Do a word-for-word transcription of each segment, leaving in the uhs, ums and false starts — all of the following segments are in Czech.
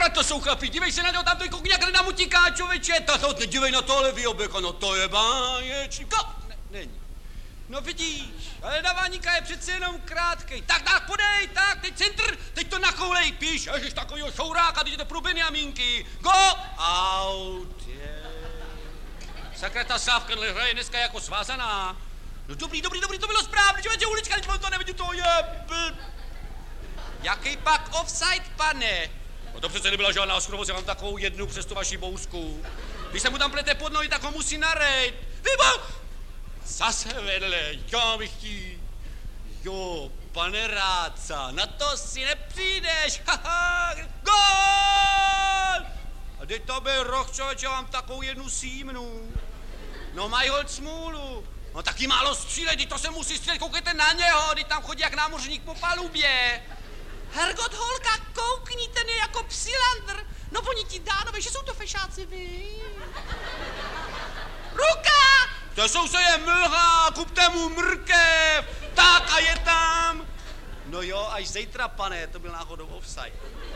sakra, to jsou chlapí, dívej se na to, tam to koukni, jak na mu tiká, člověče, tato, dívej na tohle výoběka, no to je báječka. Ne, není. No vidíš, ale Davaníka je přece jenom krátkej. Tak, tak, podej, tak, teď centr, teď to nakoulej, píš, ježiš, takovýho šouráka, teď je to pro Benjamínky. Go! Out, je. Sakra, ta Sávka hraje dneska jako svázaná. No dobrý, dobrý, dobrý, to bylo správně, že ulička, teď to nevidím, to je blb. Jaký pak offside, pane? No to přece nebyla žádná skrovost, já mám takovou jednu přes tu vaši bousku. Když se mu tam plete pod nohy, tak ho musí narejt. Vybo! Zase vedle, já bych ti... Jo, pane Ráca, na to si nepřijdeš, haha, gól! A teď to byl roh, člověče, mám takovou jednu símnu. No mají holt smůlu. No taky málo střílej, teď to se musí střílet, koukejte na něho, teď tam chodí jak námořník po palubě. Hergot, holka, koukni, ten je jako psilandr. No oni ti dánové, že jsou to fešáci, vy. Ruka! To jsou se je mlha, kupte mu mrkev, tak a je tam. No jo, až zítra, pane, to byl náhodou offside.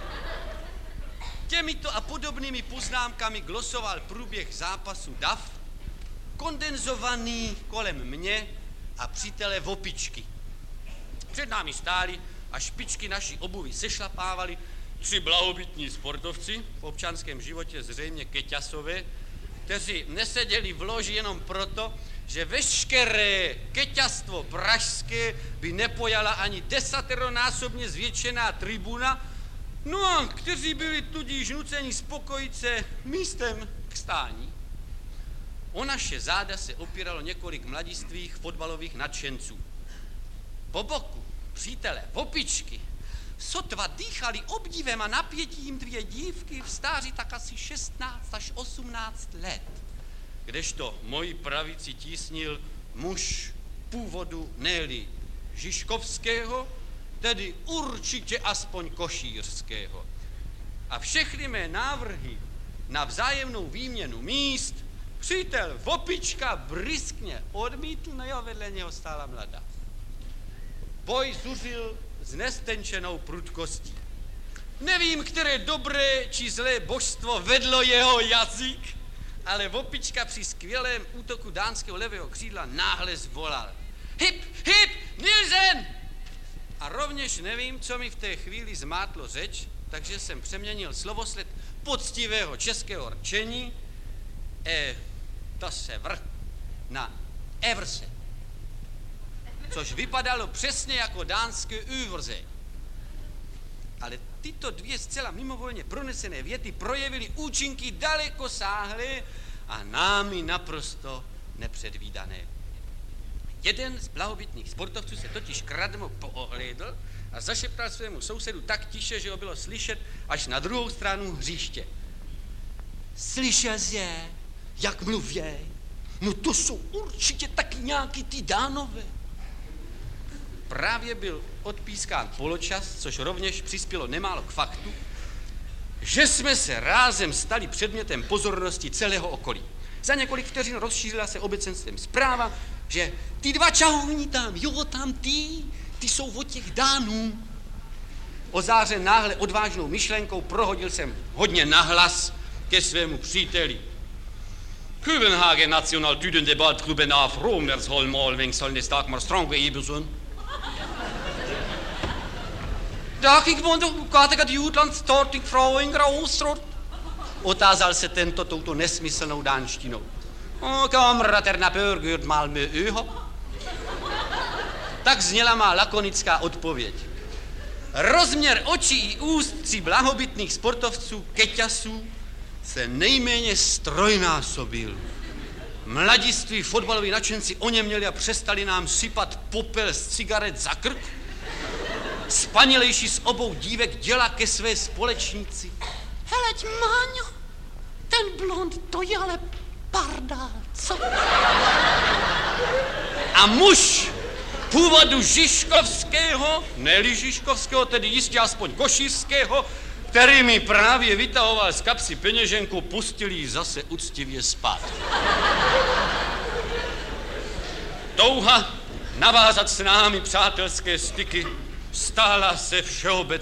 Těmito a podobnými poznámkami glosoval průběh zápasu dav, kondenzovaný kolem mě a přítele Vopičky. Před námi stáli a špičky naší obuvy sešlapávali tři blahobytní sportovci, v občanském životě zřejmě keťasové, kteří neseděli v loži jenom proto, že veškeré keťastvo pražské by nepojala ani desateronásobně zvětšená tribuna, no a kteří byli tudíž nuceni spokojit se místem k stání. O naše záda se opíralo několik mladistvých fotbalových nadšenců. Po boku přítele Vopičky sotva dýchali obdivem a napětím dvě dívky v stáří tak asi šestnáct až osmnáct let, kdežto moji pravici tísnil muž původu ne-li žižkovského, tedy určitě aspoň košířského. A všechny mé návrhy na vzájemnou výměnu míst přítel Vopička bryskně odmítl, no jo, vedle něho stála mladá. Boj zuřil s nestenčenou prudkostí. Nevím, které dobré či zlé božstvo vedlo jeho jazyk, ale Vopička při skvělém útoku dánského levého křídla náhle zvolal. Hip, hip, Nielsen! A rovněž nevím, co mi v té chvíli zmátlo řeč, takže jsem přeměnil slovosled poctivého českého rčení e, to se vr na Everse, což vypadalo přesně jako dánské Übersee. Ale tyto dvě zcela mimovolně pronesené věty projevily účinky daleko sáhlé a námi naprosto nepředvídané. Jeden z blahobytných sportovců se totiž kradmo poohlédl a zašeptal svému sousedu tak tiše, že ho bylo slyšet až na druhou stranu hřiště. Slyšel jsi je, jak mluvěj? No to jsou určitě taky nějaký ty Dánové. Právě byl odpískán poločas, což rovněž přispělo nemálo k faktu, že jsme se rázem stali předmětem pozornosti celého okolí. Za několik vteřin rozšířila se obecenstvem zpráva, že ty dva čahovní tam, jo, tam ty, ty jsou od těch Dánů. Ozářen náhle odvážnou myšlenkou prohodil jsem hodně nahlas ke svému příteli. Kopenhagen National Tydende Ballklubben af Romersholm Alvingsholm Dagmar Strangway Iberson. Dag, ik woon toch kategat Jutland starting vrouwen Grausrod. Otázal se tento touto nesmyslnou dánštinou. O, kamrater na Börgurt Malmö Öho. Tak zněla má lakonická odpověď. Rozměr očí i úst tří blahobytných sportovců keťasů se nejméně strojnásobil. Mladiství fotbaloví nadšenci oněměli a přestali nám sypat popel z cigaret za krk. Spanilejší z obou dívek děla ke své společníci. Heleď, Máňo, ten blond, to je ale pardál, co? A muž původu žižkovského, ne-li žižkovského, tedy jistě aspoň košířského, který mi právě vytahoval z kapsy peněženku, pustil ji zase uctivě spát. Touha navázat s námi přátelské styky stála se všeobecně